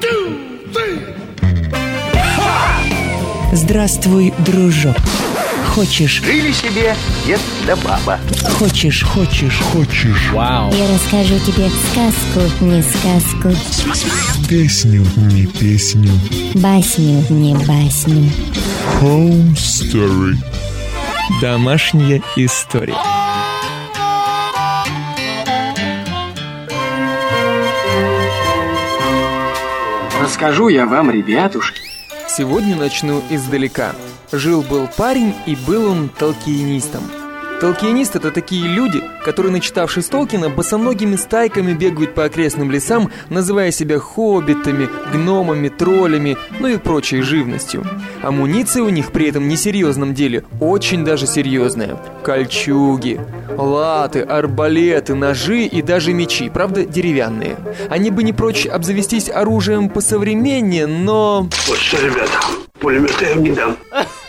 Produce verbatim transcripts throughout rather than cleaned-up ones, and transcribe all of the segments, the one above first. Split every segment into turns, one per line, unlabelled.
Здравствуй, дружок. Хочешь?
Жили себе дед да баба.
Хочешь, хочешь, хочешь.
Вау.
Я расскажу тебе сказку, не сказку.
Песню, не песню.
Басню, не басню.
Home Story.
Домашняя история.
Расскажу я вам, ребятушки.
Сегодня начну издалека. Жил-был парень, и был он толкиенистом. Толкиенисты — это такие люди, которые, начитавшись Толкина, босоногими стайками бегают по окрестным лесам, называя себя хоббитами, гномами, троллями, ну и прочей живностью. Амуниция у них при этом несерьезном деле очень даже серьезная. Кольчуги, латы, арбалеты, ножи и даже мечи, правда деревянные. Они бы не прочь обзавестись оружием посовременнее, но...
Вот что, ребята, пулемета я вам не дам.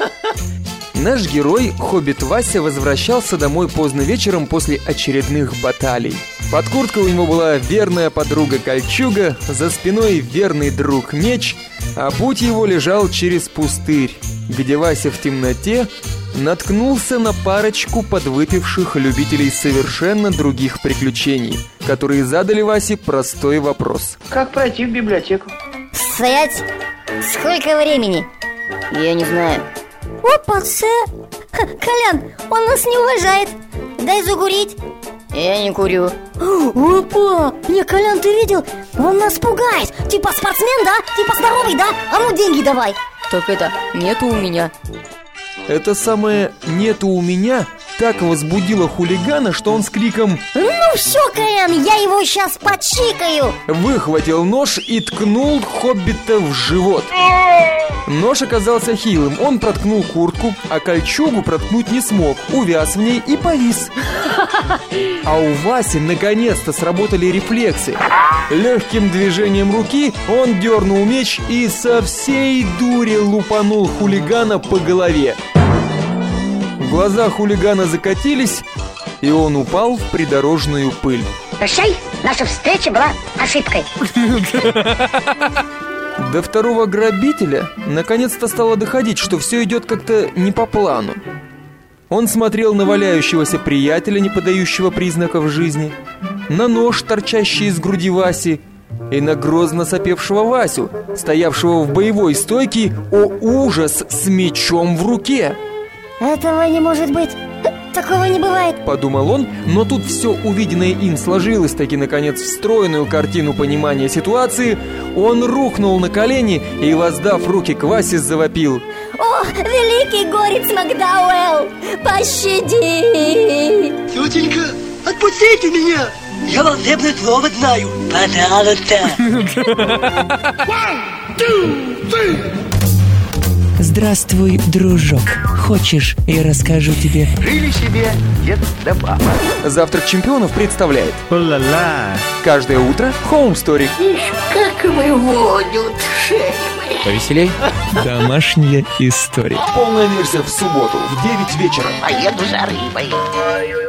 Наш герой, хоббит Вася, возвращался домой поздно вечером после очередных баталий. Под курткой у него была верная подруга кольчуга, за спиной верный друг меч, а путь его лежал через пустырь, где Вася в темноте наткнулся на парочку подвыпивших любителей совершенно других приключений, которые задали Васе простой вопрос.
Как пройти в библиотеку?
Стоять? Сколько времени? Я не знаю. Опа, це! Колян, он нас не уважает. Дай закурить. Я не курю. Опа! Не, Колян, ты видел? Он нас пугает. Типа спортсмен, да? Типа здоровый, да? А ну деньги давай. Так это, нету у меня.
Это самое «нету у меня» так возбудило хулигана, что он с криком
«Ну все, Колян, я его сейчас подчикаю!»
выхватил нож и ткнул хоббита в живот. Нож оказался хилым, он проткнул куртку, а кольчугу проткнуть не смог, увяз в ней и повис. А у Васи наконец-то сработали рефлексы. Легким движением руки он дернул меч и со всей дури лупанул хулигана по голове. Глаза хулигана закатились, и он упал в придорожную пыль.
Прощай, наша встреча была ошибкой.
До второго грабителя наконец-то стало доходить, что все идет как-то не по плану. Он смотрел на валяющегося приятеля, не подающего признаков жизни, на нож, торчащий из груди Васи, и на грозно сопевшего Васю, стоявшего в боевой стойке, о ужас, с мечом в руке.
Этого не может быть. Такого не бывает,
подумал он, но тут все увиденное им сложилось таки наконец в стройную картину понимания ситуации. Он рухнул на колени и, воздав руки к Васе, завопил:
«О, великий горец Макдауэлл, пощади!»
Тетенька, отпустите меня! Я волшебное слово знаю. Пожалуйста.
Здравствуй, дружок. Хочешь, я расскажу тебе?
Жили себе дед да баба.
Завтрак чемпионов представляет
О-ла-ла.
каждое утро Home Story.
Как выводят шельмы.
Повеселей.
Домашняя история.
Полная версия в субботу в девять вечера.
Поеду за рыбой.